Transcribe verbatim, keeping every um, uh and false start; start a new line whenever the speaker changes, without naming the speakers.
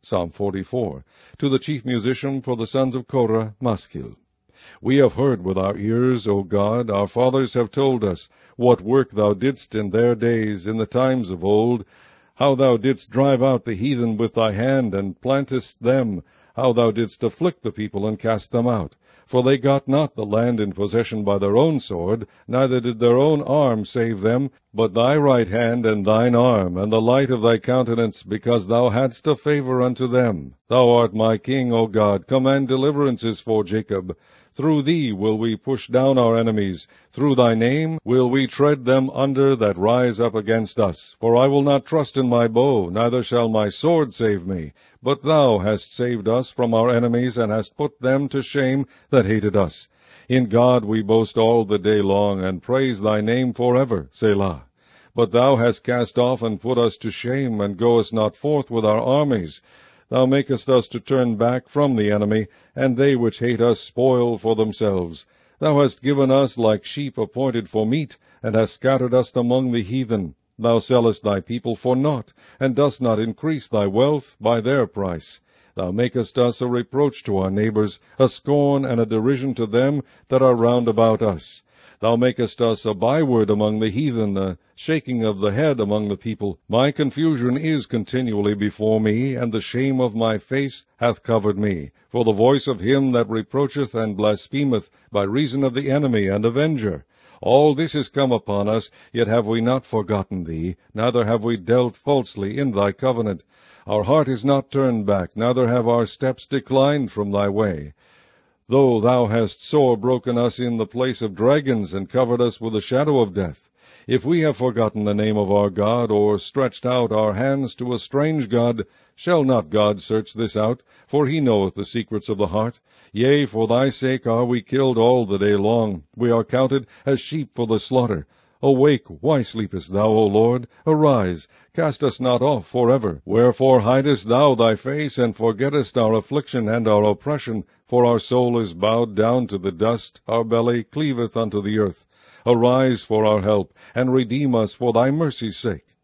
Psalm forty-four. To the chief musician for the sons of Korah, Maskil. We have heard with our ears, O God, our fathers have told us, what work thou didst in their days, in the times of old, how thou didst drive out the heathen with thy hand, and plantest them, how thou didst afflict the people, and cast them out. For they got not the land in possession by their own sword, neither did their own arm save them, but thy right hand and thine arm, and the light of thy countenance, because thou hadst a favor unto them. Thou art my King, O God, command deliverances for Jacob. Through thee will we push down our enemies. Through thy name will we tread them under that rise up against us. For I will not trust in my bow, neither shall my sword save me. But thou hast saved us from our enemies, and hast put them to shame that hated us. In God we boast all the day long, and praise thy name forever. Selah. But thou hast cast off and put us to shame, and goest not forth with our armies. Thou makest us to turn back from the enemy, and they which hate us spoil for themselves. Thou hast given us like sheep appointed for meat, and hast scattered us among the heathen. Thou sellest thy people for naught, and dost not increase thy wealth by their price. Thou makest us a reproach to our neighbors, a scorn and a derision to them that are round about us. Thou makest us a byword among the heathen, a shaking of the head among the people. My confusion is continually before me, and the shame of my face hath covered me. For the voice of him that reproacheth and blasphemeth, by reason of the enemy and avenger. All this is come upon us, yet have we not forgotten thee, neither have we dealt falsely in thy covenant. Our heart is not turned back, neither have our steps declined from thy way. Though thou hast sore broken us in the place of dragons, and covered us with the shadow of death. If we have forgotten the name of our God, or stretched out our hands to a strange God, shall not God search this out? For he knoweth the secrets of the heart. Yea, for thy sake are we killed all the day long. We are counted as sheep for the slaughter. Awake, why sleepest thou, O Lord? Arise, cast us not off forever. Wherefore hidest thou thy face, and forgettest our affliction and our oppression? For our soul is bowed down to the dust, our belly cleaveth unto the earth. Arise for our help, and redeem us for thy mercy's sake.